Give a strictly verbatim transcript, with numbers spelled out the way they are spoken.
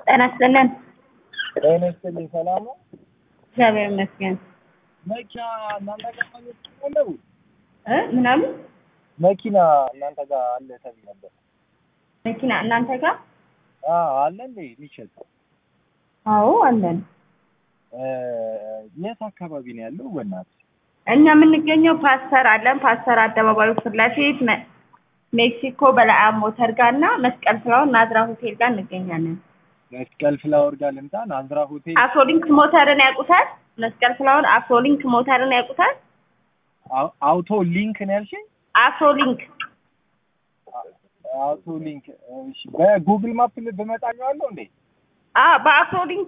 ጤና ይስጥልን። ጤና ይስጥልኝ። ሰላም ነው? እግዚአብሔር ይመስገን። መኪና እናንተ ጋር አለ እ ምናምን መኪና እናንተ ጋር አለ ተብዬ ነበር። መኪና እናንተ ጋር አዎ አለ እንዴ የሚሸጥ? አዎ አለን። እ የት አካባቢ ነው ያለው? በእናትህ እኛ የምንገኘው ፓስተር አለን። ፓስተር አደባባዩ ፊት ለፊት ሜክሲኮ በለዓም ሞተር ጋርና መስቀል ፍላወር ናዝራ ሆቴል ጋር እንገኛለን። መስቀል ፍላወር ጋር ልምጣ? ናዝራ ሆቴል አፍሮሊንክ ሞተርን ያውቁታል? መስቀል ፍላወር አፍሮሊንክ ሞተርን ያውቁታል? አውቶ ሊንክ ነው ያልሽኝ? አፍሮሊንክ አውቶ ሊንክ። እሺ በጉግል ማፕ ብመጣ ነው ያለው እንዴ? አ በአፍሮሊንክ